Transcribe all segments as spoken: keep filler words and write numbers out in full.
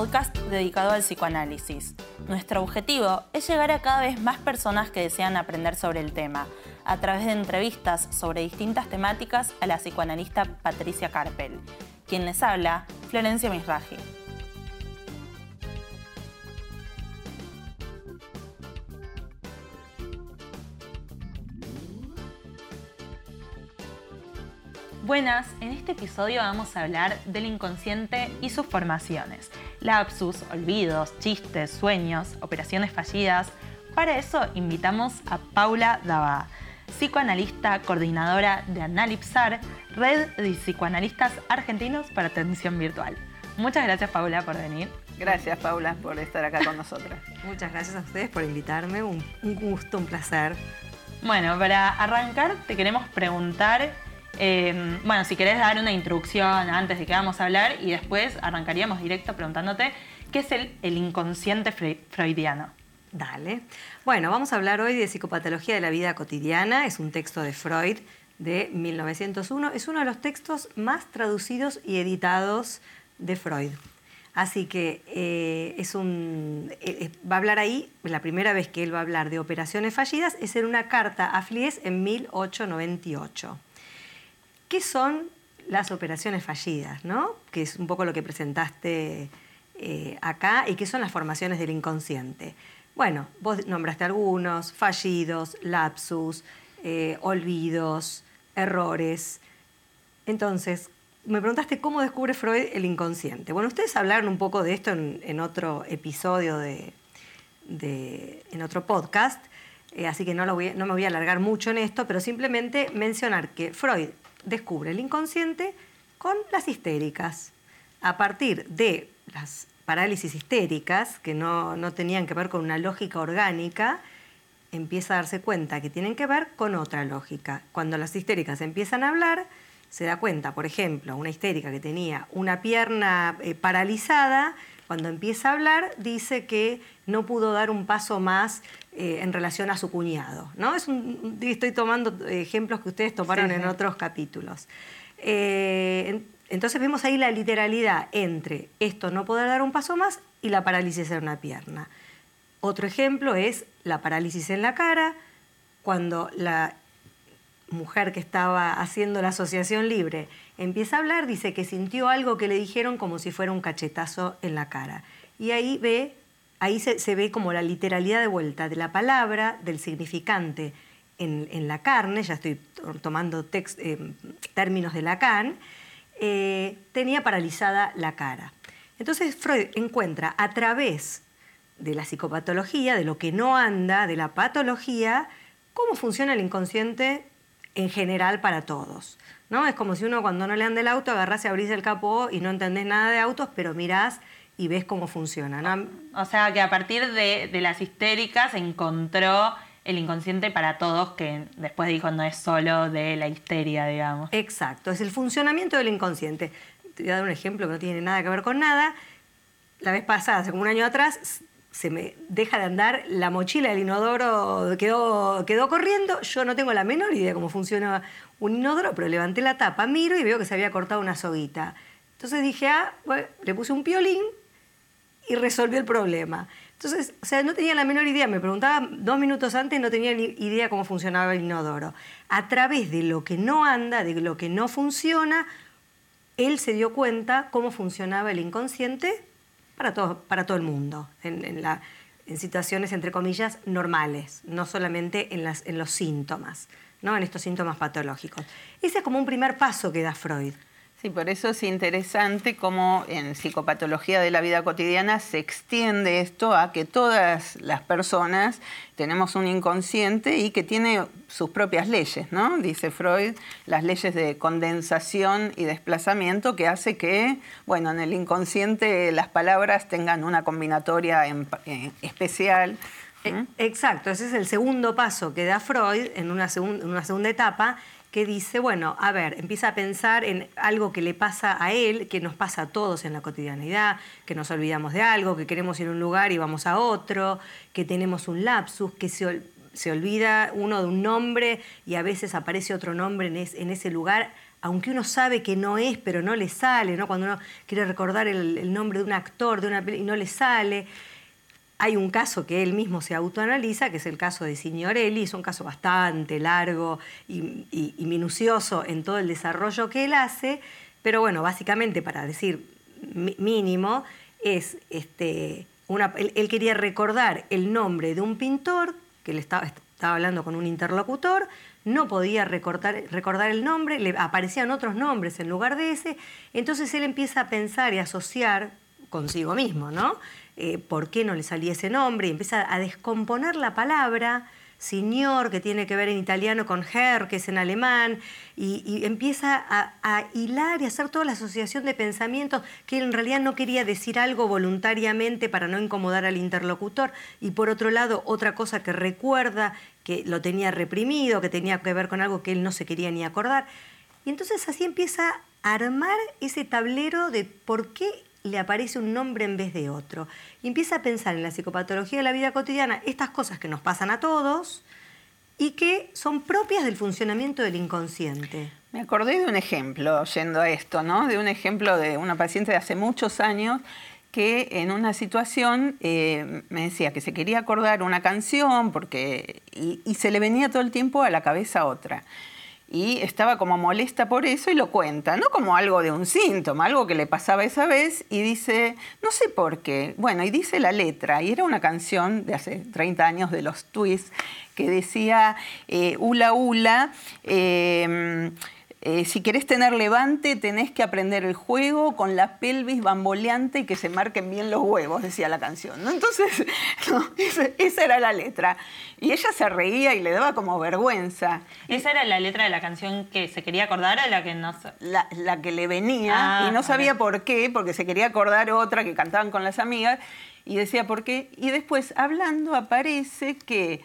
podcast dedicado al psicoanálisis. Nuestro objetivo es llegar a cada vez más personas que desean aprender sobre el tema, a través de entrevistas sobre distintas temáticas a la psicoanalista Patricia Carpel. Quien les habla, Florencia Misraji. Buenas, en este episodio vamos a hablar del inconsciente y sus formaciones. Lapsus, olvidos, chistes, sueños, operaciones fallidas. Para eso invitamos a Paula Dabá, psicoanalista, coordinadora de Analipsar, red de psicoanalistas argentinos para atención virtual. Muchas gracias, Paula, por venir. Gracias, Paula, por estar acá con nosotras. Muchas gracias a ustedes por invitarme. Un, un gusto, un placer. Bueno, para arrancar te queremos preguntar... Eh, bueno, si querés dar una introducción antes de que vamos a hablar y después arrancaríamos directo preguntándote qué es el, el inconsciente freudiano. Dale. Bueno, vamos a hablar hoy de Psicopatología de la vida cotidiana. Es un texto de Freud de mil novecientos uno. Es uno de los textos más traducidos y editados de Freud. Así que eh, es un, eh, va a hablar ahí, la primera vez que él va a hablar de operaciones fallidas es en una carta a Fliess en mil ochocientos noventa y ocho. ¿Qué son las operaciones fallidas, ¿no? Que es un poco lo que presentaste eh, acá, y qué son las formaciones del inconsciente. Bueno, vos nombraste algunos: fallidos, lapsus, eh, olvidos, errores. Entonces, me preguntaste cómo descubre Freud el inconsciente. Bueno, ustedes hablaron un poco de esto en, en otro episodio, de, de, en otro podcast, eh, así que no, lo voy, no me voy a alargar mucho en esto, pero simplemente mencionar que Freud descubre el inconsciente con las histéricas. A partir de las parálisis histéricas, que no, no tenían que ver con una lógica orgánica, empieza a darse cuenta que tienen que ver con otra lógica. Cuando las histéricas empiezan a hablar, se da cuenta, por ejemplo, una histérica que tenía una pierna eh, paralizada, cuando empieza a hablar dice que no pudo dar un paso más eh, en relación a su cuñado, ¿no? Es un, estoy tomando ejemplos que ustedes tomaron sí, sí. en otros capítulos. Eh, entonces vemos ahí la literalidad entre esto, no poder dar un paso más, y la parálisis en una pierna. Otro ejemplo es la parálisis en la cara, cuando la mujer que estaba haciendo la asociación libre empieza a hablar, dice que sintió algo que le dijeron como si fuera un cachetazo en la cara. Y ahí ve, ahí se, se ve como la literalidad de vuelta de la palabra, del significante en, en la carne, ya estoy tomando text, eh, términos de Lacan, eh, tenía paralizada la cara. Entonces Freud encuentra a través de la psicopatología, de lo que no anda, de la patología, cómo funciona el inconsciente en general para todos, ¿no? Es como si uno, cuando no le anda el auto, agarrás y abrís el capó y no entendés nada de autos, pero mirás y ves cómo funciona, ¿no? O sea, que a partir de, de las histéricas encontró el inconsciente para todos, que después dijo no es solo de la histeria, digamos. Exacto, es el funcionamiento del inconsciente. Te voy a dar un ejemplo que no tiene nada que ver con nada. La vez pasada, hace como un año atrás, se me deja de andar la mochila del inodoro, quedó, quedó corriendo. Yo no tengo la menor idea cómo funciona un inodoro, pero levanté la tapa, miro y veo que se había cortado una soguita. Entonces dije, ah, bueno, le puse un piolín y resolvió el problema. Entonces, o sea, no tenía la menor idea. Me preguntaba dos minutos antes, no tenía ni idea cómo funcionaba el inodoro. A través de lo que no anda, de lo que no funciona, él se dio cuenta cómo funcionaba el inconsciente para todo, para todo el mundo, en, en, la, en situaciones, entre comillas, normales, no solamente en, las, en los síntomas, ¿no? En estos síntomas patológicos. Ese es como un primer paso que da Freud. Sí, por eso es interesante cómo en psicopatología de la vida cotidiana se extiende esto a que todas las personas tenemos un inconsciente y que tiene sus propias leyes, ¿no? Dice Freud, las leyes de condensación y desplazamiento, que hace que, bueno, en el inconsciente las palabras tengan una combinatoria en, en especial. ¿Mm? Exacto, ese es el segundo paso que da Freud en una, segun, en una segunda etapa, que dice, bueno, a ver, empieza a pensar en algo que le pasa a él, que nos pasa a todos en la cotidianidad, que nos olvidamos de algo, que queremos ir a un lugar y vamos a otro, que tenemos un lapsus, que se, ol se olvida uno de un nombre y a veces aparece otro nombre en, es en ese lugar aunque uno sabe que no es, pero no le sale, ¿no? Cuando uno quiere recordar el, el nombre de un actor de una peli y no le sale. Hay un caso que él mismo se autoanaliza, que es el caso de Signorelli. Es un caso bastante largo y, y, y minucioso en todo el desarrollo que él hace, pero bueno, básicamente, para decir mínimo, es este, una, él, él quería recordar el nombre de un pintor, que él estaba, estaba hablando con un interlocutor, no podía recordar, recordar el nombre, le aparecían otros nombres en lugar de ese, entonces él empieza a pensar y a asociar consigo mismo, ¿no? Eh, ¿Por qué no le salía ese nombre? Y empieza a descomponer la palabra signor, que tiene que ver en italiano con Herr, que es en alemán, y, y empieza a, a hilar y hacer toda la asociación de pensamientos, que él en realidad no quería decir algo voluntariamente para no incomodar al interlocutor, y por otro lado otra cosa que recuerda que lo tenía reprimido, que tenía que ver con algo que él no se quería ni acordar. Y entonces así empieza a armar ese tablero de por qué le aparece un nombre en vez de otro. Y empieza a pensar en la psicopatología de la vida cotidiana, estas cosas que nos pasan a todos y que son propias del funcionamiento del inconsciente. Me acordé de un ejemplo, yendo a esto, ¿no? De un ejemplo de una paciente de hace muchos años que en una situación eh, me decía que se quería acordar una canción porque, y, y se le venía todo el tiempo a la cabeza otra. Y estaba como molesta por eso y lo cuenta, no como algo de un síntoma, algo que le pasaba esa vez, y dice, no sé por qué, bueno, y dice la letra, y era una canción de hace treinta años de los Twists, que decía, eh, hula hula, eh, Eh, si querés tener levante, tenés que aprender el juego con la pelvis bamboleante y que se marquen bien los huevos, decía la canción, ¿no? Entonces, no, esa, esa era la letra. Y ella se reía y le daba como vergüenza. ¿Esa era la letra de la canción que se quería acordar o la que no se... La, la que le venía, ah, y no sabía okay. por qué, porque se quería acordar otra que cantaban con las amigas, y decía por qué. Y después, hablando, aparece que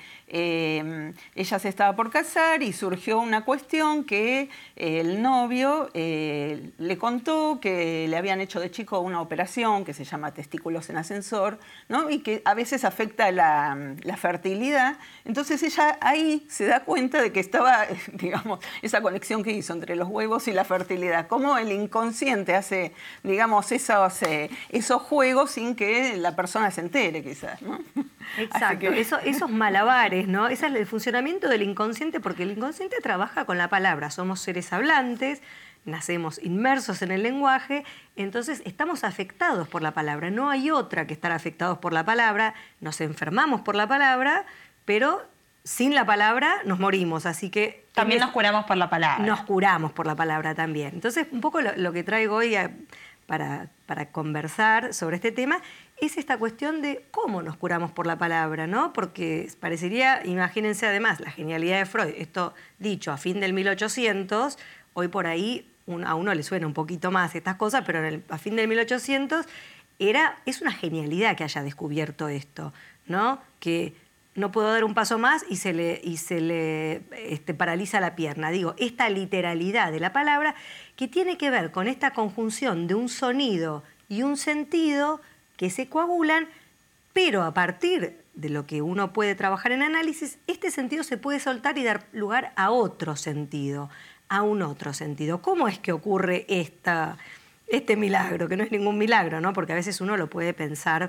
eh, ella se estaba por casar y surgió una cuestión que eh, el novio eh, le contó que le habían hecho de chico una operación que se llama testículos en ascensor, ¿no? Y que a veces afecta la, la fertilidad. Entonces ella ahí se da cuenta de que estaba, digamos, esa conexión que hizo entre los huevos y la fertilidad. Cómo el inconsciente hace, digamos, esos, eh, esos juegos sin que la persona se entere, quizás, ¿no? Exacto, que... Eso, esos malabares, ¿no? Ese es el funcionamiento del inconsciente, porque el inconsciente trabaja con la palabra. Somos seres hablantes, nacemos inmersos en el lenguaje, entonces estamos afectados por la palabra. No hay otra que estar afectados por la palabra, nos enfermamos por la palabra, pero sin la palabra nos morimos, así que... También nos curamos por la palabra. Nos curamos por la palabra también. Entonces, un poco lo, lo que traigo hoy a, para, para conversar sobre este tema es esta cuestión de cómo nos curamos por la palabra, ¿no? Porque parecería, imagínense además, la genialidad de Freud, esto dicho a fin del mil ochocientos, hoy por ahí un, a uno le suena un poquito más estas cosas, pero en el, a fin del mil ochocientos era, es una genialidad que haya descubierto esto, ¿no? Que no puedo dar un paso más y se le, y se le este, paraliza la pierna. Digo, esta literalidad de la palabra que tiene que ver con esta conjunción de un sonido y un sentido que se coagulan, pero a partir de lo que uno puede trabajar en análisis, este sentido se puede soltar y dar lugar a otro sentido, a un otro sentido. ¿Cómo es que ocurre esta, este milagro? Que no es ningún milagro, ¿no? Porque a veces uno lo puede pensar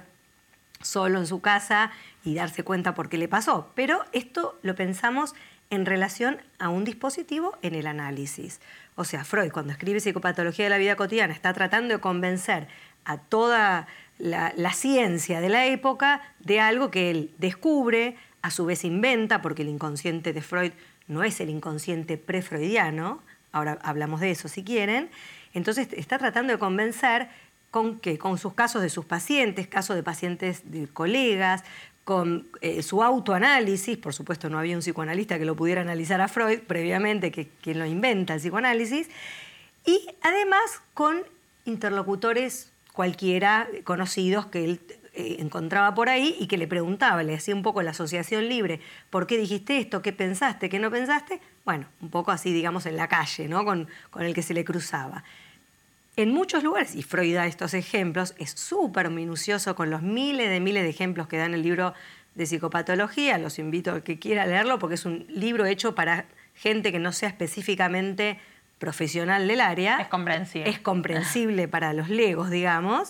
solo en su casa y darse cuenta por qué le pasó. Pero esto lo pensamos en relación a un dispositivo en el análisis. O sea, Freud, cuando escribe Psicopatología de la vida cotidiana, está tratando de convencer a toda la, la ciencia de la época de algo que él descubre, a su vez inventa, porque el inconsciente de Freud no es el inconsciente prefreudiano, ahora hablamos de eso si quieren. Entonces está tratando de convencer con, que, con sus casos de sus pacientes, casos de pacientes de colegas, con eh, su autoanálisis. Por supuesto no había un psicoanalista que lo pudiera analizar a Freud previamente, que quien lo inventa el psicoanálisis, y además con interlocutores cualquiera conocidos que él eh, encontraba por ahí y que le preguntaba, le hacía un poco la asociación libre, ¿por qué dijiste esto? ¿Qué pensaste? ¿Qué no pensaste? Bueno, un poco así, digamos, en la calle, ¿no? Con, con el que se le cruzaba. En muchos lugares, y Freud da estos ejemplos, es súper minucioso con los miles de miles de ejemplos que da en el libro de psicopatología. Los invito a que quiera leerlo porque es un libro hecho para gente que no sea específicamente profesional del área. Es comprensible. Es comprensible para los legos, digamos.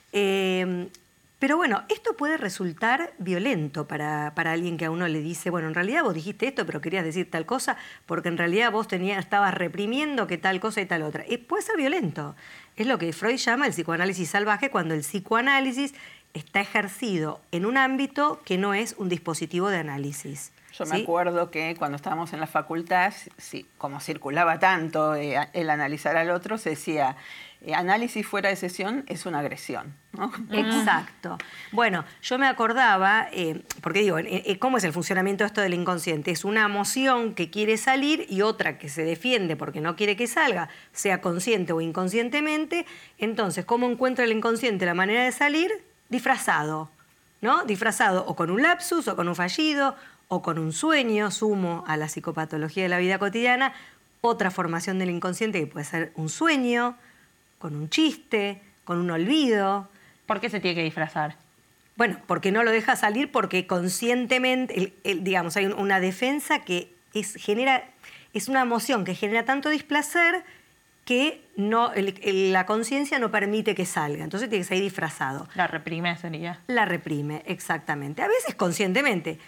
Eh, pero bueno, esto puede resultar violento para, para alguien que a uno le dice, bueno, en realidad vos dijiste esto, pero querías decir tal cosa, porque en realidad vos tenías, estabas reprimiendo que tal cosa y tal otra. Eh, puede ser violento. Es lo que Freud llama el psicoanálisis salvaje, cuando el psicoanálisis está ejercido en un ámbito que no es un dispositivo de análisis. Yo me ¿Sí? acuerdo que cuando estábamos en la facultad, sí, como circulaba tanto eh, el analizar al otro, se decía, eh, análisis fuera de sesión es una agresión, ¿no? Exacto. Bueno, yo me acordaba, eh, porque digo, eh, ¿cómo es el funcionamiento esto del inconsciente? Es una emoción que quiere salir y otra que se defiende porque no quiere que salga, sea consciente o inconscientemente. Entonces, ¿cómo encuentra el inconsciente la manera de salir? Disfrazado, ¿no? Disfrazado o con un lapsus o con un fallido, o con un sueño, sumo a la psicopatología de la vida cotidiana, otra formación del inconsciente que puede ser un sueño, con un chiste, con un olvido. ¿Por qué se tiene que disfrazar? Bueno, porque no lo deja salir, porque conscientemente, el, el, digamos, hay una defensa que es, genera, es una emoción que genera tanto displacer que no, el, el, la conciencia no permite que salga. Entonces tiene que salir disfrazado. La reprime sería. La reprime, exactamente. A veces conscientemente.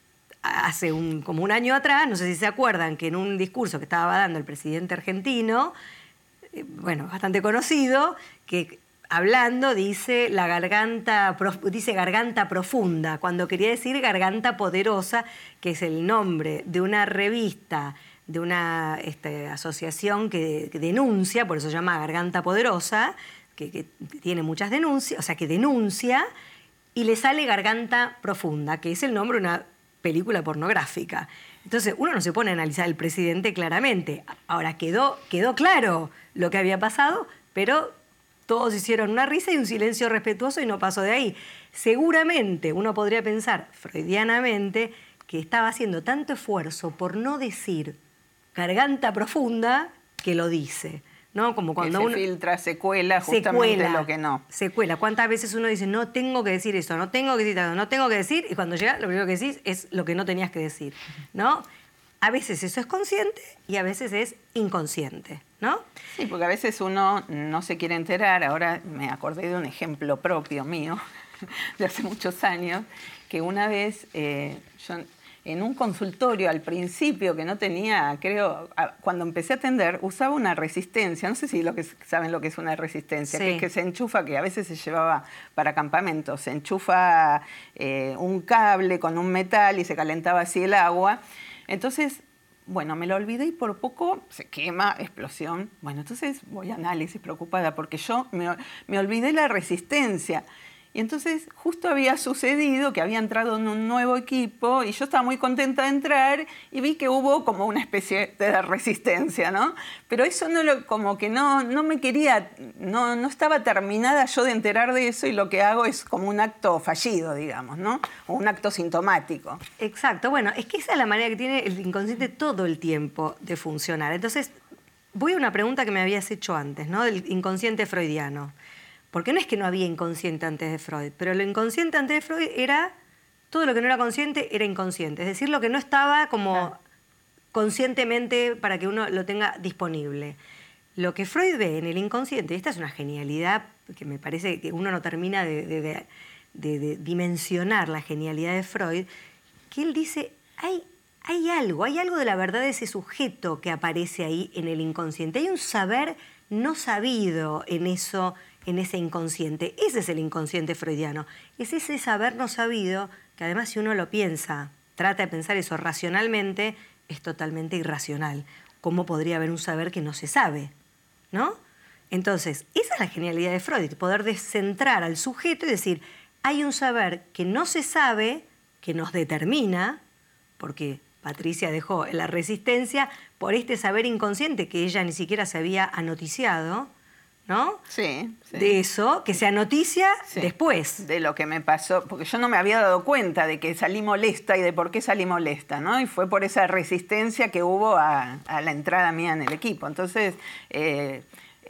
Hace un, como un año atrás, no sé si se acuerdan, que en un discurso que estaba dando el presidente argentino, eh, bueno, bastante conocido, que hablando dice la garganta, dice garganta profunda, cuando quería decir garganta poderosa, que es el nombre de una revista, de una este, asociación que, que denuncia, por eso se llama Garganta Poderosa, que, que tiene muchas denuncias, o sea, que denuncia, y le sale Garganta Profunda, que es el nombre de una película pornográfica. Entonces, uno no se pone a analizar al presidente claramente. Ahora, quedó, quedó claro lo que había pasado, pero todos hicieron una risa y un silencio respetuoso y no pasó de ahí. Seguramente uno podría pensar, freudianamente, que estaba haciendo tanto esfuerzo por no decir garganta profunda que lo dice. ¿No? Como cuando que se uno filtra, secuela, justamente secuela, lo que no. Secuela. ¿Cuántas veces uno dice, no tengo que decir eso, no tengo que decir eso, no tengo que decir? Y cuando llega, lo primero que decís es lo que no tenías que decir, ¿no? A veces eso es consciente y a veces es inconsciente, ¿no? Sí, porque a veces uno no se quiere enterar. Ahora me acordé de un ejemplo propio mío, de hace muchos años, que una vez eh, yo... en un consultorio al principio que no tenía, creo, cuando empecé a atender, usaba una resistencia, no sé si lo que, saben lo que es una resistencia, sí. que es que se enchufa, que a veces se llevaba para campamentos, se enchufa eh, un cable con un metal y se calentaba así el agua. Entonces, bueno, me lo olvidé y por poco se quema, explosión. Bueno, entonces voy a análisis preocupada porque yo me, me olvidé la resistencia. Y entonces justo había sucedido que había entrado en un nuevo equipo y yo estaba muy contenta de entrar y vi que hubo como una especie de resistencia, ¿no? Pero eso no lo, como que no, no me quería, no, no estaba terminada yo de enterar de eso y lo que hago es como un acto fallido, digamos, ¿no? O un acto sintomático. Exacto. Bueno, es que esa es la manera que tiene el inconsciente todo el tiempo de funcionar. Entonces, voy a una pregunta que me habías hecho antes, ¿no? Del inconsciente freudiano. Porque no es que no había inconsciente antes de Freud, pero lo inconsciente antes de Freud era, todo lo que no era consciente era inconsciente. Es decir, lo que no estaba como claro. conscientemente para que uno lo tenga disponible. Lo que Freud ve en el inconsciente, y esta es una genialidad que me parece que uno no termina de, de, de, de, de dimensionar la genialidad de Freud, que él dice, hay, hay algo, hay algo de la verdad de ese sujeto que aparece ahí en el inconsciente. Hay un saber no sabido en eso, en ese inconsciente. Ese es el inconsciente freudiano. Es ese saber no sabido que además si uno lo piensa, trata de pensar eso racionalmente, es totalmente irracional. ¿Cómo podría haber un saber que no se sabe? ¿No? Entonces, esa es la genialidad de Freud, poder descentrar al sujeto y decir, hay un saber que no se sabe, que nos determina, porque Patricia dejó la resistencia por este saber inconsciente que ella ni siquiera se había anoticiado, ¿no? Sí, sí. De eso, que se anoticia sí. después. De lo que me pasó, porque yo no me había dado cuenta de que salí molesta y de por qué salí molesta, ¿no? Y fue por esa resistencia que hubo a, a la entrada mía en el equipo. Entonces, eh,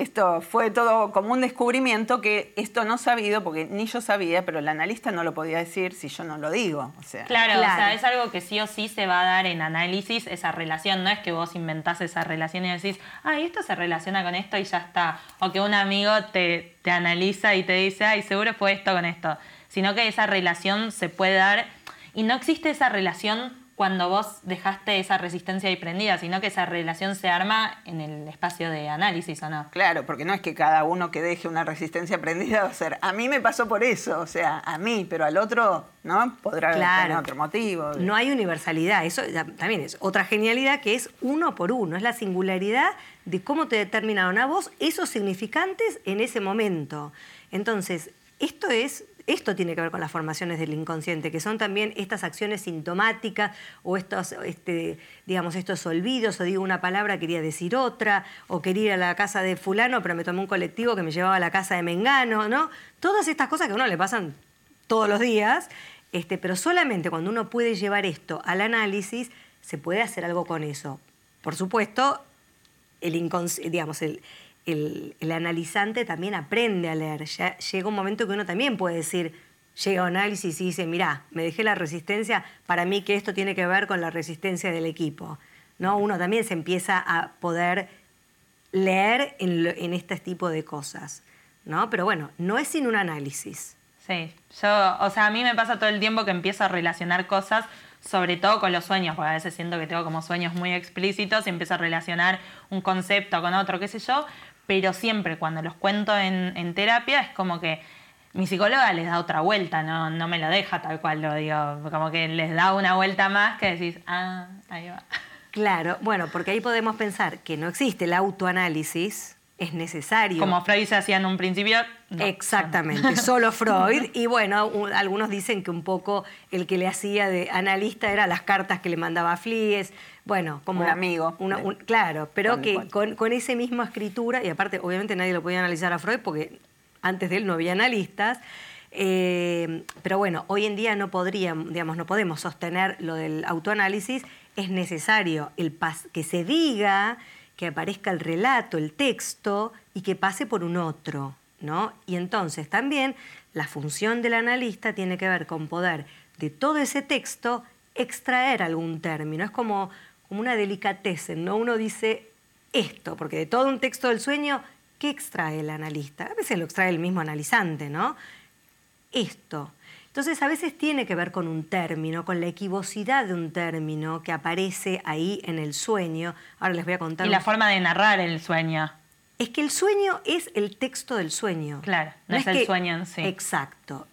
esto fue todo como un descubrimiento que esto no sabido, porque ni yo sabía, pero el analista no lo podía decir si yo no lo digo. O sea, claro, claro, o sea, es algo que sí o sí se va a dar en análisis, esa relación. No es que vos inventás esa relación y decís, ay, esto se relaciona con esto y ya está. O que un amigo te, te analiza y te dice, ay, seguro fue esto con esto. Sino que esa relación se puede dar y no existe esa relación cuando vos dejaste esa resistencia ahí prendida, sino que esa relación se arma en el espacio de análisis, ¿o no? claro, porque no es que cada uno que deje una resistencia prendida va a ser, a mí me pasó por eso, o sea, a mí, pero al otro, ¿no? Podrá Claro. tener otro motivo. No hay universalidad, eso ya- también es otra genialidad que es uno por uno, es la singularidad de cómo te determinaron a vos esos significantes en ese momento. Entonces, esto es... Esto tiene que ver con las formaciones del inconsciente, que son también estas acciones sintomáticas o estos, este, digamos, estos olvidos, o digo una palabra, quería decir otra, o quería ir a la casa de fulano, pero me tomé un colectivo que me llevaba a la casa de Mengano, ¿no? Todas estas cosas que a uno le pasan todos los días, este, pero solamente cuando uno puede llevar esto al análisis, se puede hacer algo con eso. Por supuesto, el inconsci- digamos, el... El, el analizante también aprende a leer. Ya llega un momento que uno también puede decir, llega a un análisis y dice, mirá, me dejé la resistencia, para mí que esto tiene que ver con la resistencia del equipo, ¿no? Uno también se empieza a poder leer en, lo, en este tipo de cosas, ¿no? Pero bueno, no es sin un análisis. Sí, yo, o sea, a mí me pasa todo el tiempo que empiezo a relacionar cosas, sobre todo con los sueños, porque a veces siento que tengo como sueños muy explícitos y empiezo a relacionar un concepto con otro, qué sé yo, pero siempre cuando los cuento en, en terapia es como que mi psicóloga les da otra vuelta, no, no me lo deja tal cual lo digo, como que les da una vuelta más que decís, ah, ahí va. Claro, bueno, porque ahí podemos pensar que no existe el autoanálisis, es necesario. Como Freud se hacía en un principio. No. Exactamente, solo Freud. Y bueno, un, algunos dicen que un poco el que le hacía de analista era las cartas que le mandaba a Flies. Bueno, como un amigo. Una, un, claro, pero con que con, con esa misma escritura, y aparte obviamente nadie lo podía analizar a Freud porque antes de él no había analistas, eh, pero bueno, hoy en día no podríamos, digamos, no podemos sostener lo del autoanálisis, es necesario el pas que se diga, que aparezca el relato, el texto, y que pase por un otro, ¿no? Y entonces también la función del analista tiene que ver con poder de todo ese texto extraer algún término. Es como, como una delicatessen, ¿no? Uno dice esto, porque de todo un texto del sueño, ¿qué extrae el analista? A veces lo extrae el mismo analizante, ¿no? Esto. Entonces, a veces tiene que ver con un término, con la equivocidad de un término que aparece ahí en el sueño. Ahora les voy a contar. Y la forma de narrar el sueño. Es que el sueño es el texto del sueño. Claro, no, no es, es el que... sueño en sí. Exacto.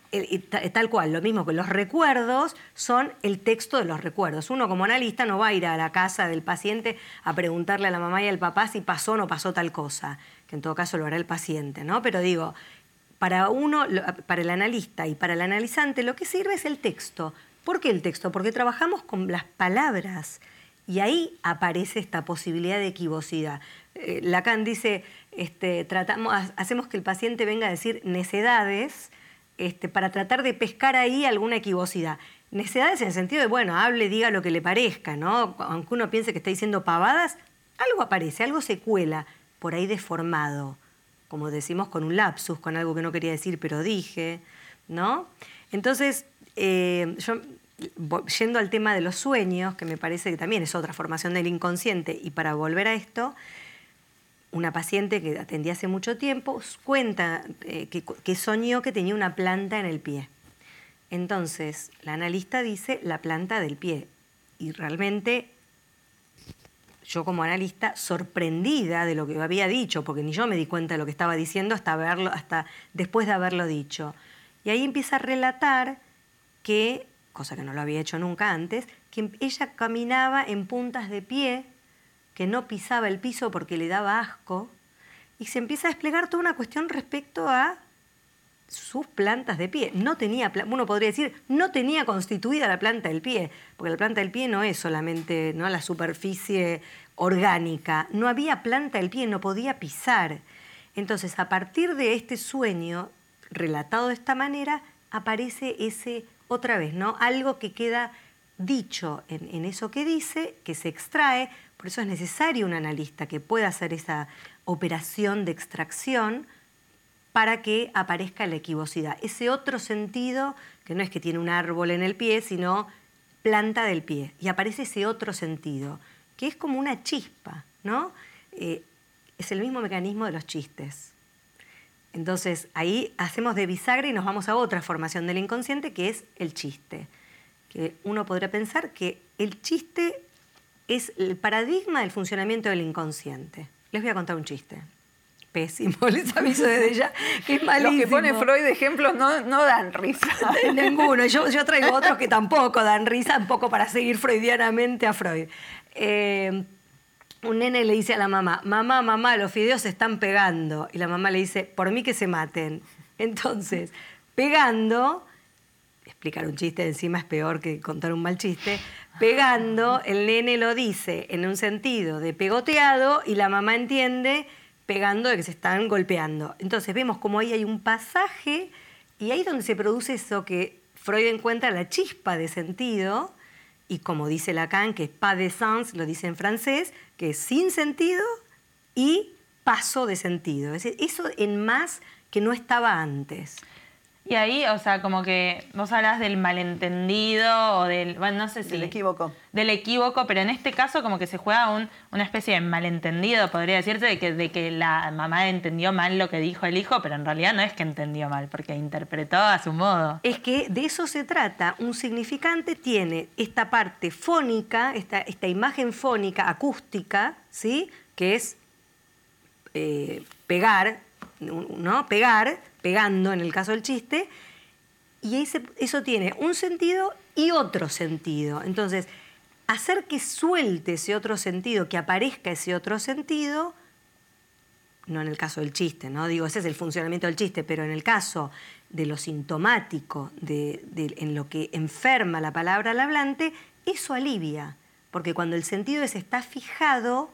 Tal cual, lo mismo que los recuerdos son el texto de los recuerdos. Uno como analista no va a ir a la casa del paciente a preguntarle a la mamá y al papá si pasó o no pasó tal cosa, que en todo caso lo hará el paciente, ¿no? Pero digo, para uno, para el analista y para el analizante, lo que sirve es el texto. ¿Por qué el texto? Porque trabajamos con las palabras y ahí aparece esta posibilidad de equivocidad. Eh, Lacan dice, este, tratamos, hacemos que el paciente venga a decir necedades, Este, para tratar de pescar ahí alguna equivocidad. Necedades en el sentido de, bueno, hable, diga lo que le parezca, ¿no? Aunque uno piense que está diciendo pavadas, algo aparece, algo se cuela, por ahí deformado, como decimos con un lapsus, con algo que no quería decir pero dije, ¿no? Entonces, eh, yo, yendo al tema de los sueños, que me parece que también es otra formación del inconsciente, y para volver a esto, una paciente que atendí hace mucho tiempo cuenta eh, que, que soñó que tenía una planta en el pie. Entonces, la analista dice la planta del pie. Y realmente, yo como analista, sorprendida de lo que había dicho, porque ni yo me di cuenta de lo que estaba diciendo hasta, verlo, hasta después de haberlo dicho. Y ahí empieza a relatar que, cosa que no lo había hecho nunca antes, que ella caminaba en puntas de pie, que no pisaba el piso porque le daba asco, y se empieza a desplegar toda una cuestión respecto a sus plantas de pie. No tenía, uno podría decir, no tenía constituida la planta del pie, porque la planta del pie no es solamente, ¿no?, la superficie orgánica. No había planta del pie, no podía pisar. Entonces, a partir de este sueño, relatado de esta manera, aparece ese, otra vez, ¿no?, algo que queda dicho en, en eso que dice, que se extrae, Por eso es necesario un analista que pueda hacer esa operación de extracción para que aparezca la equivocidad. Ese otro sentido, que no es que tiene un árbol en el pie, sino planta del pie. Y aparece ese otro sentido, que es como una chispa, ¿no? Eh, es el mismo mecanismo de los chistes. Entonces, ahí hacemos de bisagra y nos vamos a otra formación del inconsciente, que es el chiste. Que uno podría pensar que el chiste es el paradigma del funcionamiento del inconsciente. Les voy a contar un chiste. Pésimo, les aviso desde ya, que es malísimo. Los que pone Freud de ejemplos no, no dan risa. Ninguno. Yo, yo traigo otros que tampoco dan risa, un poco para seguir freudianamente a Freud. Eh, un nene le dice a la mamá, mamá, mamá, los fideos se están pegando. Y la mamá le dice, por mí que se maten. Entonces, pegando, explicar un chiste encima es peor que contar un mal chiste, pegando, el nene lo dice en un sentido de pegoteado y la mamá entiende pegando de que se están golpeando. Entonces vemos como ahí hay un pasaje y ahí es donde se produce eso que Freud encuentra la chispa de sentido y como dice Lacan, que es pas de sens, lo dice en francés, que es sin sentido y paso de sentido. Es decir, eso en más que no estaba antes. Y ahí, o sea, como que vos hablás del malentendido o del, bueno, no sé si... Del equívoco. Del equívoco, pero en este caso como que se juega un, una especie de malentendido, podría decirse, de que, de que la mamá entendió mal lo que dijo el hijo, pero en realidad no es que entendió mal, porque interpretó a su modo. Es que de eso se trata. Un significante tiene esta parte fónica, esta, esta imagen fónica, acústica, ¿sí? Que es eh, pegar, ¿no? Pegar... pegando en el caso del chiste, y ese, eso tiene un sentido y otro sentido. Entonces, hacer que suelte ese otro sentido, que aparezca ese otro sentido, no en el caso del chiste, ¿no? Digo, ese es el funcionamiento del chiste, pero en el caso de lo sintomático, de, de, en lo que enferma la palabra al hablante, eso alivia, porque cuando el sentido ese está fijado,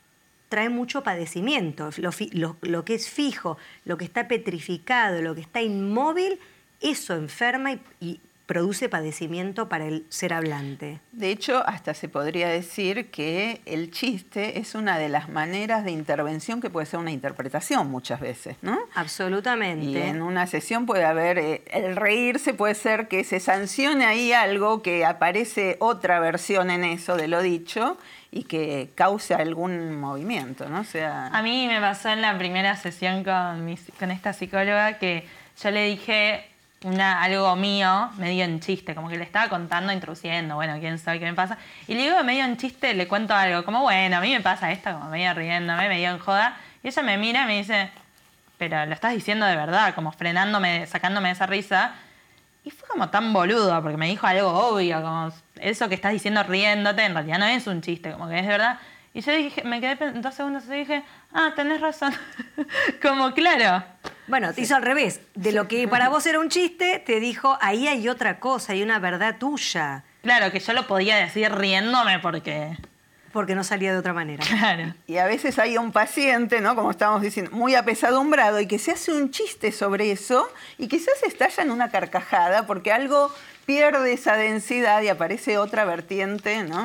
trae mucho padecimiento. Lo, lo, lo que es fijo, lo que está petrificado, lo que está inmóvil, eso enferma y, y produce padecimiento para el ser hablante. De hecho, hasta se podría decir que el chiste es una de las maneras de intervención que puede ser una interpretación muchas veces, ¿no? Absolutamente. Y en una sesión puede haber, eh, el reírse puede ser que se sancione ahí algo, que aparece otra versión en eso de lo dicho y que cause algún movimiento, ¿no? O sea... A mí me pasó en la primera sesión con, mi, con esta psicóloga que yo le dije una, algo mío, medio en chiste, como que le estaba contando, introduciendo, bueno, quién sabe qué me pasa. Y le digo medio en chiste, le cuento algo, como bueno, a mí me pasa esto, como medio riéndome, medio en joda. Y ella me mira y me dice, pero lo estás diciendo de verdad, como frenándome, sacándome de esa risa. Y fue como tan boludo, porque me dijo algo obvio, como eso que estás diciendo riéndote, en realidad no es un chiste, como que es de verdad. Y yo dije, me quedé dos segundos y dije, ah, tenés razón. Como claro. Bueno, te hizo al revés. De lo que para vos era un chiste, te dijo, ahí hay otra cosa, hay una verdad tuya. Claro, que yo lo podía decir riéndome porque... Porque no salía de otra manera. Claro. Y a veces hay un paciente, ¿no? Como estábamos diciendo, muy apesadumbrado y que se hace un chiste sobre eso y quizás estalla en una carcajada porque algo pierde esa densidad y aparece otra vertiente, ¿no?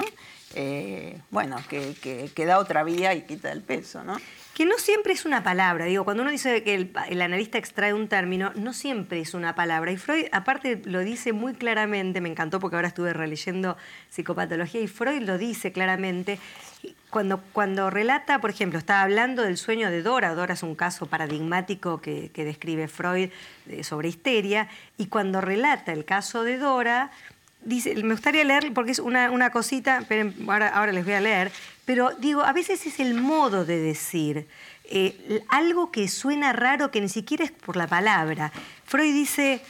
Eh, bueno, que, que, que da otra vía y quita el peso, ¿no? Que no siempre es una palabra. Digo, cuando uno dice que el, el analista extrae un término, no siempre es una palabra. Y Freud, aparte, lo dice muy claramente, me encantó porque ahora estuve releyendo psicopatología, y Freud lo dice claramente. Cuando, cuando relata, por ejemplo, está hablando del sueño de Dora. Dora es un caso paradigmático que, que describe Freud eh, sobre histeria. Y cuando relata el caso de Dora... Dice, me gustaría leer porque es una, una cosita, esperen, ahora, ahora les voy a leer, pero digo, a veces es el modo de decir, eh, algo que suena raro que ni siquiera es por la palabra. Freud dice,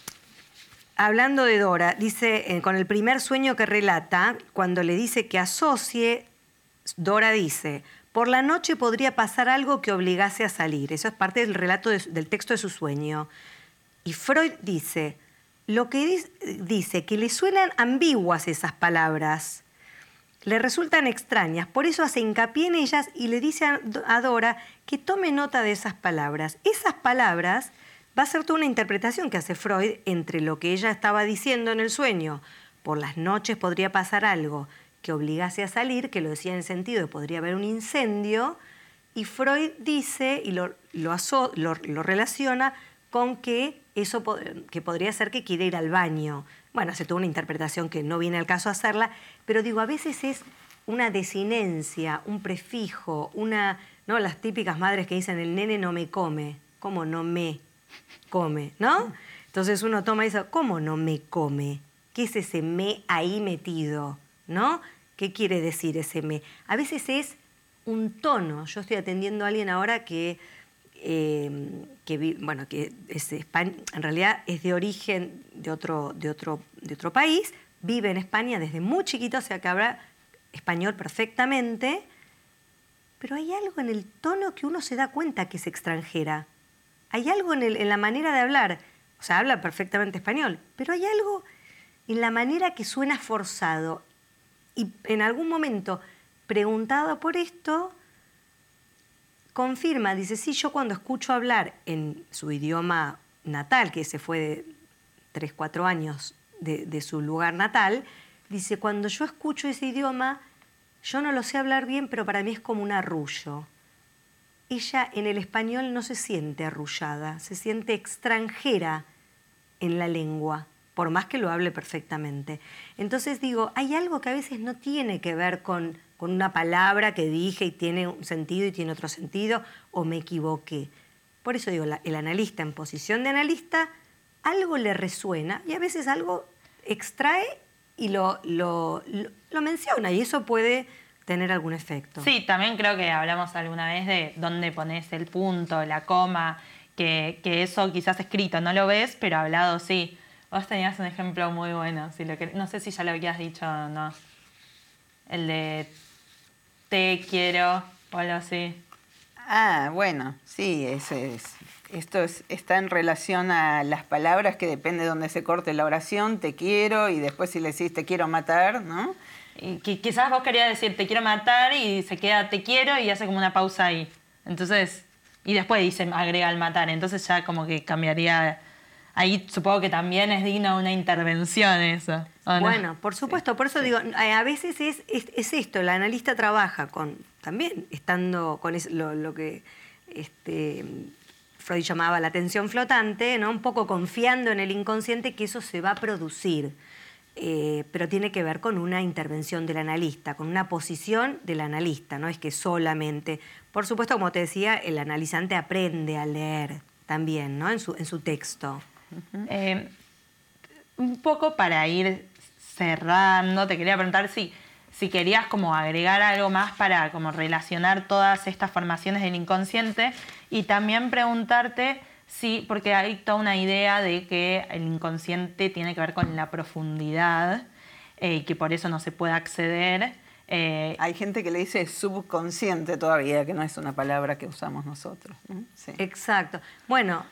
hablando de Dora, dice, eh, con el primer sueño que relata, cuando le dice que asocie, Dora dice, por la noche podría pasar algo que obligase a salir. Eso es parte del relato de, del texto de su sueño. Y Freud dice... Lo que dice, que le suenan ambiguas esas palabras, le resultan extrañas, por eso hace hincapié en ellas y le dice a Dora que tome nota de esas palabras. Esas palabras va a ser toda una interpretación que hace Freud entre lo que ella estaba diciendo en el sueño, por las noches podría pasar algo que obligase a salir, que lo decía en el sentido de podría haber un incendio, y Freud dice, y lo, lo, aso, lo, lo relaciona con que eso que podría ser que quiere ir al baño. Bueno, hace toda una interpretación que no viene al caso hacerla, pero digo, a veces es una desinencia, un prefijo, una, ¿no? Las típicas madres que dicen, el nene no me come. ¿Cómo no me come? ¿No? Entonces uno toma y dice, ¿cómo no me come? ¿Qué es ese me ahí metido? ¿No? ¿Qué quiere decir ese me? A veces es un tono. Yo estoy atendiendo a alguien ahora que, eh, que, vi, bueno, que es España, en realidad es de origen de otro, de, otro, de otro país, vive en España desde muy chiquito, o sea que habla español perfectamente, pero hay algo en el tono que uno se da cuenta que es extranjera. Hay algo en, el, en la manera de hablar, o sea, habla perfectamente español, pero hay algo en la manera que suena forzado. Y en algún momento, preguntado por esto, confirma, dice, sí, yo cuando escucho hablar en su idioma natal, que se fue de tres, cuatro años de, de su lugar natal, dice, cuando yo escucho ese idioma, yo no lo sé hablar bien, pero para mí es como un arrullo. Ella en el español no se siente arrullada, se siente extranjera en la lengua, por más que lo hable perfectamente. Entonces digo, hay algo que a veces no tiene que ver con, con una palabra que dije y tiene un sentido y tiene otro sentido, o me equivoqué. Por eso digo, la, el analista en posición de analista, algo le resuena y a veces algo extrae y lo, lo, lo, lo menciona, y eso puede tener algún efecto. Sí, también creo que hablamos alguna vez de dónde pones el punto, la coma, que, que eso quizás escrito no lo ves, pero hablado sí. Vos tenías un ejemplo muy bueno, si lo que, no sé si ya lo habías dicho o no. El de te quiero o algo así. Ah, bueno, sí, ese es, esto es, está en relación a las palabras, que depende de dónde se corte la oración, te quiero, y después si le decís te quiero matar, ¿no? Y que, quizás vos querías decir te quiero matar y se queda te quiero y hace como una pausa ahí. Entonces, y después dice agrega el matar, entonces ya como que cambiaría. Ahí supongo que también es digno de una intervención eso. ¿O no? Bueno, por supuesto, sí, por eso sí. digo, a veces es, es, es esto, el analista trabaja con, también estando con es, lo, lo que este, Freud llamaba la atención flotante, ¿no? Un poco confiando en el inconsciente que eso se va a producir, eh, pero tiene que ver con una intervención del analista, con una posición del analista, no es que solamente, por supuesto, como te decía, el analizante aprende a leer también, ¿no? en, su, en su texto. Uh-huh. Eh, un poco para ir cerrando, te quería preguntar si, si querías como agregar algo más para como relacionar todas estas formaciones del inconsciente, y también preguntarte si, porque hay toda una idea de que el inconsciente tiene que ver con la profundidad eh, y que por eso no se puede acceder. Eh, hay gente que le dice subconsciente todavía, que no es una palabra que usamos nosotros, ¿no? Sí. Exacto. Bueno,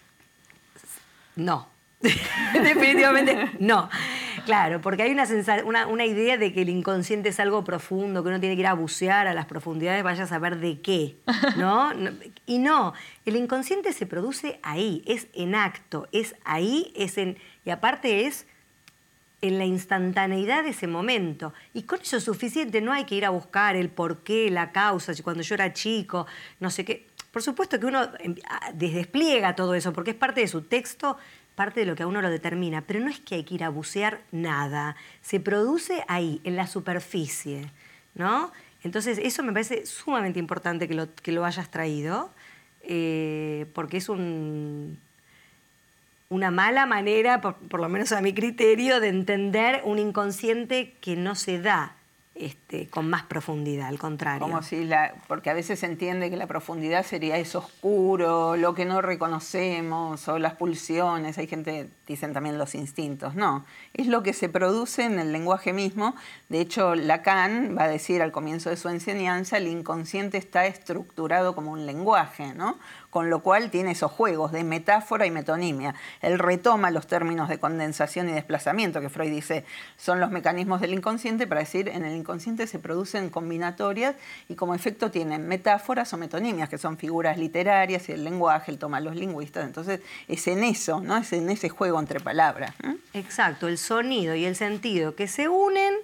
no. Definitivamente no. Claro, porque hay una, una, una idea de que el inconsciente es algo profundo, que uno tiene que ir a bucear a las profundidades, vaya a saber de qué, ¿no? Y no, el inconsciente se produce ahí, es en acto, es ahí, es en, y aparte es en la instantaneidad de ese momento. Y con eso es suficiente, no hay que ir a buscar el porqué, la causa, cuando yo era chico, no sé qué. Por supuesto que uno despliega todo eso, porque es parte de su texto, parte de lo que a uno lo determina, pero no es que hay que ir a bucear nada, se produce ahí, en la superficie, ¿no? Entonces eso me parece sumamente importante que lo, que lo hayas traído, eh, porque es un, una mala manera, por, por lo menos a mi criterio, de entender un inconsciente que no se da Este, con más profundidad, al contrario. Como si la, porque a veces se entiende que la profundidad sería eso oscuro, lo que no reconocemos, o las pulsiones, hay gente, dicen también los instintos. No, es lo que se produce en el lenguaje mismo. De hecho, Lacan va a decir al comienzo de su enseñanza, el inconsciente está estructurado como un lenguaje, ¿no? Con lo cual tiene esos juegos de metáfora y metonimia. Él retoma los términos de condensación y desplazamiento, que Freud dice son los mecanismos del inconsciente, para decir en el inconsciente se producen combinatorias y como efecto tienen metáforas o metonimias, que son figuras literarias, y el lenguaje, el toma los lingüistas. Entonces es en eso, ¿no? Es en ese juego entre palabras. ¿eh? Exacto, el sonido y el sentido que se unen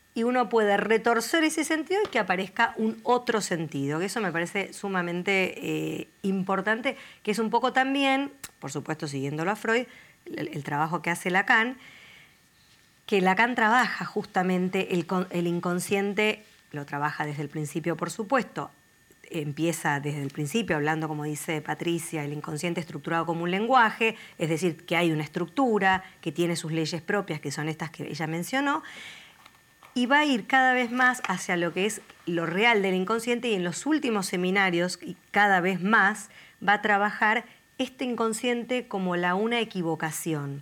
y uno puede retorcer ese sentido y que aparezca un otro sentido, que eso me parece sumamente eh, importante, que es un poco también, por supuesto siguiéndolo a Freud, el, el trabajo que hace Lacan, que Lacan trabaja justamente el, el inconsciente, lo trabaja desde el principio, por supuesto, empieza desde el principio hablando, como dice Patricia, el inconsciente estructurado como un lenguaje, es decir, que hay una estructura, que tiene sus leyes propias, que son estas que ella mencionó, y va a ir cada vez más hacia lo que es lo real del inconsciente, y en los últimos seminarios, y cada vez más, va a trabajar este inconsciente como la una equivocación.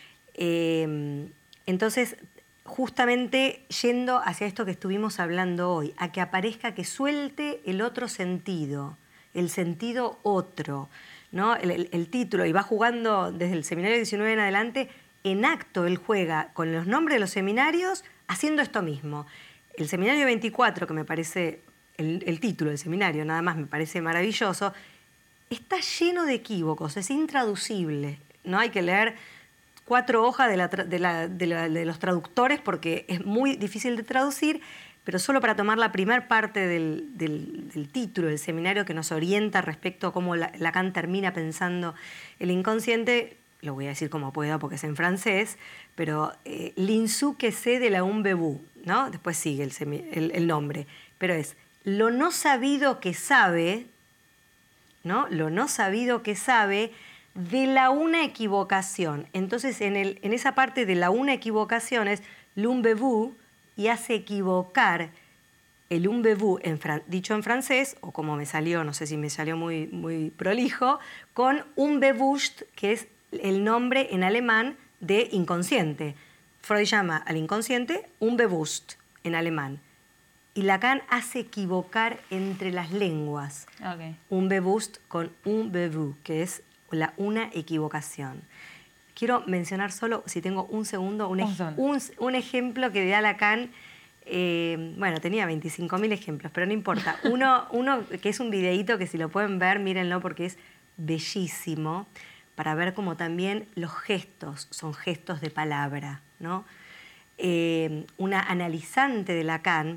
Eh, entonces, justamente yendo hacia esto que estuvimos hablando hoy, a que aparezca, que suelte el otro sentido, el sentido otro, ¿no? El, el, el título, y va jugando desde el seminario diecinueve en adelante, en acto él juega con los nombres de los seminarios haciendo esto mismo. El seminario veinticuatro, que me parece, el, el título del seminario nada más me parece maravilloso, está lleno de equívocos, es intraducible, ¿no? Hay que leer cuatro hojas de, la, de, la, de, la, de los traductores porque es muy difícil de traducir, pero solo para tomar la primera parte del, del, del título del seminario que nos orienta respecto a cómo Lacan termina pensando el inconsciente, lo voy a decir como puedo porque es en francés, pero eh, l'insu que sé de la un bebú, ¿no? Después sigue el, semi, el, el nombre, pero es lo no sabido que sabe, ¿no? Lo no sabido que sabe de la una equivocación. Entonces, en, el, en esa parte de la una equivocación es l'un bebú y hace equivocar el un bebú, en dicho en francés, o como me salió, no sé si me salió muy, muy prolijo, con unbewusst, que es el nombre en alemán de inconsciente. Freud llama al inconsciente unbewusst en alemán. Y Lacan hace equivocar entre las lenguas. Okay. Unbewusst con un bebú, que es la una equivocación. Quiero mencionar solo, si tengo un segundo, un, ej un, un ejemplo que da Lacan. Eh, bueno, tenía veinticinco mil ejemplos, pero no importa. Uno, uno que es un videíto que si lo pueden ver, mírenlo porque es bellísimo, para ver cómo también los gestos son gestos de palabra, ¿no? Eh, una analizante de Lacan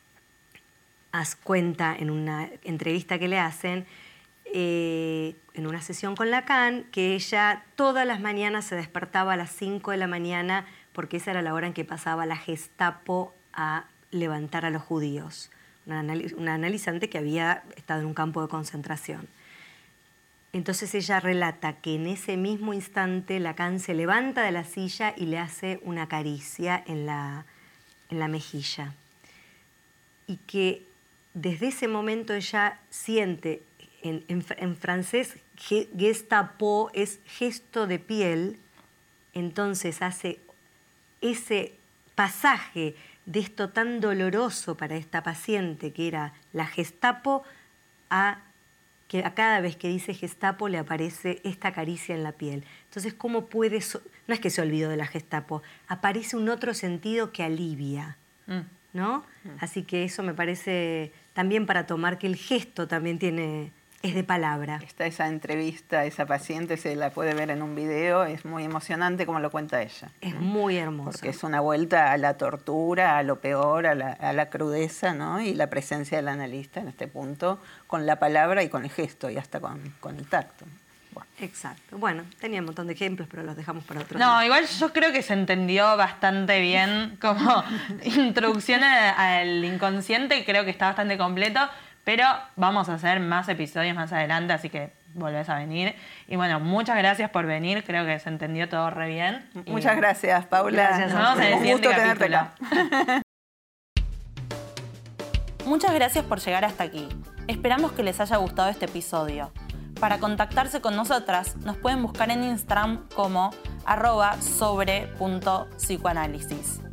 as cuenta en una entrevista que le hacen, eh, en una sesión con Lacan, que ella todas las mañanas se despertaba a las cinco de la mañana porque esa era la hora en que pasaba la Gestapo a levantar a los judíos. Una, anal una analizante que había estado en un campo de concentración. Entonces ella relata que en ese mismo instante Lacan se levanta de la silla y le hace una caricia en la, en la mejilla. Y que desde ese momento ella siente, en, en, en francés, Gestapo es gesto de piel, entonces hace ese pasaje de esto tan doloroso para esta paciente, que era la Gestapo, a que a cada vez que dice Gestapo le aparece esta caricia en la piel. Entonces, ¿cómo puede...? So no es que se olvidó de la Gestapo, aparece un otro sentido que alivia, mm. ¿no? Mm. Así que eso me parece también para tomar que el gesto también tiene... es de palabra. Está esa entrevista, esa paciente, se la puede ver en un video, es muy emocionante como lo cuenta ella. Es ¿no? muy hermoso. Porque es una vuelta a la tortura, a lo peor, a la, a la crudeza, ¿no? Y la presencia del analista en este punto, con la palabra y con el gesto, y hasta con, con el tacto. Bueno. Exacto. Bueno, tenía un montón de ejemplos, pero los dejamos para otro No, día. igual yo creo que se entendió bastante bien como introducción al inconsciente, creo que está bastante completo. Pero vamos a hacer más episodios más adelante, así que volvés a venir. Y bueno, muchas gracias por venir, creo que se entendió todo re bien. Muchas y... gracias, Paula. Gracias, nos vemos en el siguiente capítulo. Muchas gracias por llegar hasta aquí. Esperamos que les haya gustado este episodio. Para contactarse con nosotras, nos pueden buscar en Instagram como arroba sobre punto psicoanálisis.